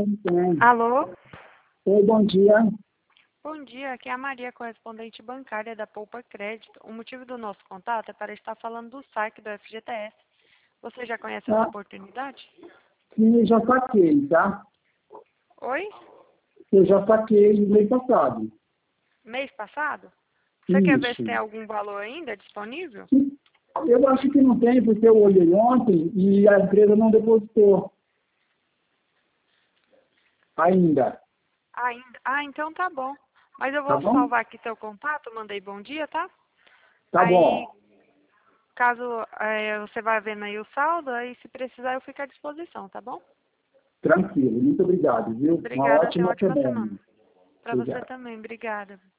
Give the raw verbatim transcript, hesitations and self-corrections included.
Tem, tem. Alô? Oi, bom dia. Bom dia, aqui é a Maria, correspondente bancária da Poupa Crédito. O motivo do nosso contato é para estar falando do saque do F G T S. Você já conhece essa Ah, oportunidade? sim, eu já saquei, tá? Oi? Eu já saquei no mês passado. Mês passado? Você quer ver se Isso. tem algum valor ainda disponível? Eu acho que não tem, porque eu olhei ontem e a empresa não depositou ainda. Ainda? Ah, então tá bom. Mas eu Tá vou bom? salvar aqui seu contato, mandei bom dia, tá? Tá Aí, bom. caso é, você vá vendo aí o saldo, aí se precisar eu fico à disposição, tá bom? Tranquilo. Muito obrigado, viu? Uma Obrigada, tenha uma ótima ótima semana. semana. Para você Obrigado. também, obrigada.